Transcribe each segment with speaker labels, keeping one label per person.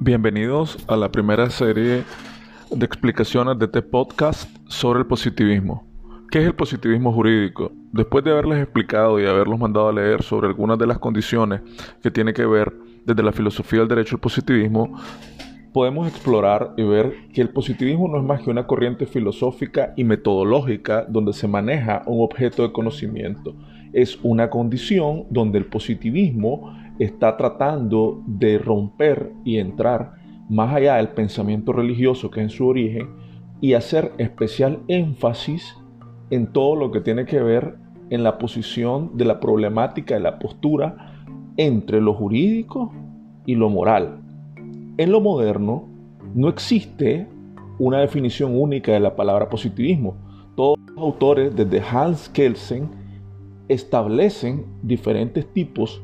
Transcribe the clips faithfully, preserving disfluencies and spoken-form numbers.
Speaker 1: Bienvenidos a la primera serie de explicaciones de este podcast sobre el positivismo. ¿Qué es el positivismo jurídico? Después de haberles explicado y haberlos mandado a leer sobre algunas de las condiciones que tiene que ver desde la filosofía del derecho al positivismo, podemos explorar y ver que el positivismo no es más que una corriente filosófica y metodológica donde se maneja un objeto de conocimiento. Es una condición donde el positivismo está tratando de romper y entrar más allá del pensamiento religioso que es en su origen y hacer especial énfasis en todo lo que tiene que ver en la posición de la problemática de la postura entre lo jurídico y lo moral. En lo moderno no existe una definición única de la palabra positivismo. Todos los autores, desde Hans Kelsen, establecen diferentes tipos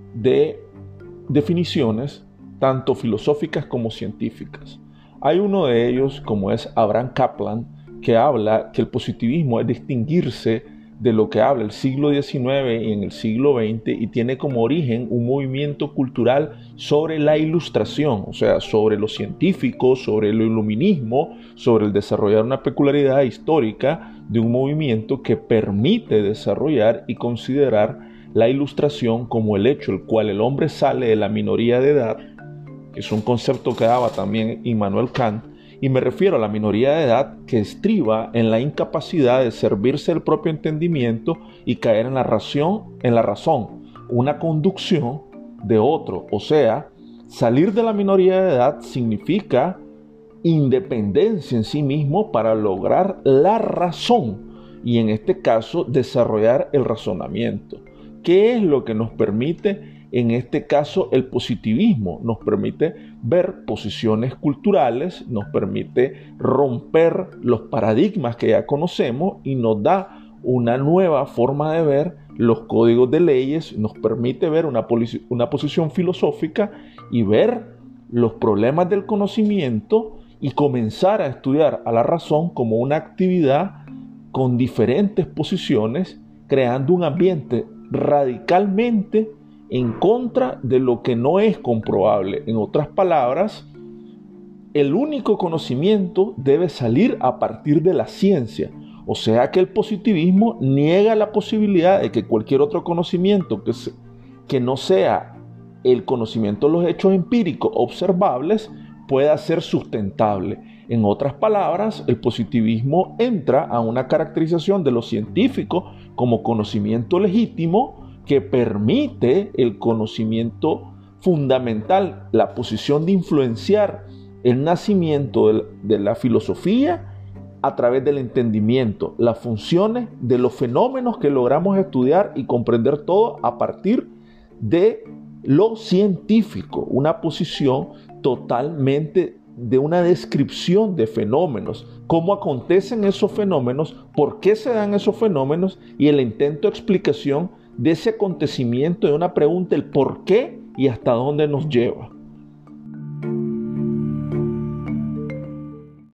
Speaker 1: de definiciones, tanto filosóficas como científicas. Hay uno de ellos, como es Abraham Kaplan, que habla que el positivismo es distinguirse de lo que habla el siglo diecinueve y en el siglo veinte y tiene como origen un movimiento cultural sobre la ilustración, o sea, sobre lo científico, sobre el iluminismo, sobre el desarrollar una peculiaridad histórica de un movimiento que permite desarrollar y considerar la ilustración como el hecho el cual el hombre sale de la minoría de edad, que es un concepto que daba también Immanuel Kant, y me refiero a la minoría de edad que estriba en la incapacidad de servirse del propio entendimiento y caer en la razón, en la razón, una conducción de otro. O sea, salir de la minoría de edad significa independencia en sí mismo para lograr la razón y en este caso desarrollar el razonamiento. ¿Qué es lo que nos permite en este caso el positivismo? Nos permite ver posiciones culturales, nos permite romper los paradigmas que ya conocemos y nos da una nueva forma de ver los códigos de leyes, nos permite ver una, una posición filosófica y ver los problemas del conocimiento y comenzar a estudiar a la razón como una actividad con diferentes posiciones, creando un ambiente radicalmente en contra de lo que no es comprobable. En otras palabras, el único conocimiento debe salir a partir de la ciencia. O sea que el positivismo niega la posibilidad de que cualquier otro conocimiento que, se, que no sea el conocimiento de los hechos empíricos observables pueda ser sustentable. En otras palabras, el positivismo entra a una caracterización de lo científico como conocimiento legítimo que permite el conocimiento fundamental, la posición de influenciar el nacimiento de, de la filosofía a través del entendimiento, las funciones de los fenómenos que logramos estudiar y comprender todo a partir de lo científico, una posición totalmente de una descripción de fenómenos, cómo acontecen esos fenómenos, por qué se dan esos fenómenos y el intento de explicación de ese acontecimiento, de una pregunta, el por qué y hasta dónde nos lleva.